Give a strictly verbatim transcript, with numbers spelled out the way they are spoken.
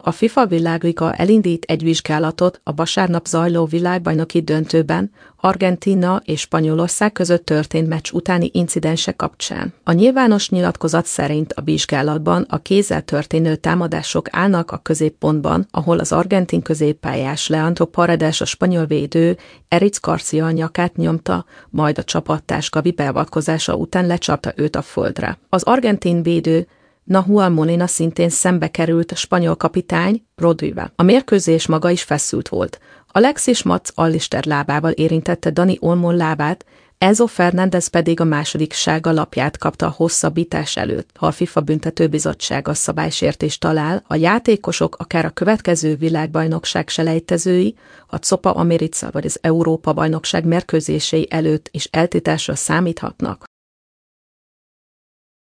A FIFA világliga elindít egy vizsgálatot a vasárnap zajló világbajnoki döntőben Argentína és Spanyolország között történt meccs utáni incidensek kapcsán. A nyilvános nyilatkozat szerint a vizsgálatban a kézzel történő támadások állnak a középpontban, ahol az argentin középpályás Leandro Paredes a spanyol védő Eric Garcia nyakát nyomta, majd a csapattárs Gavi beavatkozása után lecsapta őt a földre. Az argentin védő Nahuel Molina szintén szembe került a spanyol kapitány Rodrivel. A mérkőzés maga is feszült volt. Alexis Mats Allister lábával érintette Dani Olmo lábát, Enzo Fernández pedig a második sárga lapját kapta a hosszabbítás előtt. Ha a FIFA büntetőbizottsága szabálysértést talál, a játékosok akár a következő világbajnokság selejtezői, a Copa America vagy az Európa-bajnokság mérkőzései előtt is eltiltásra számíthatnak.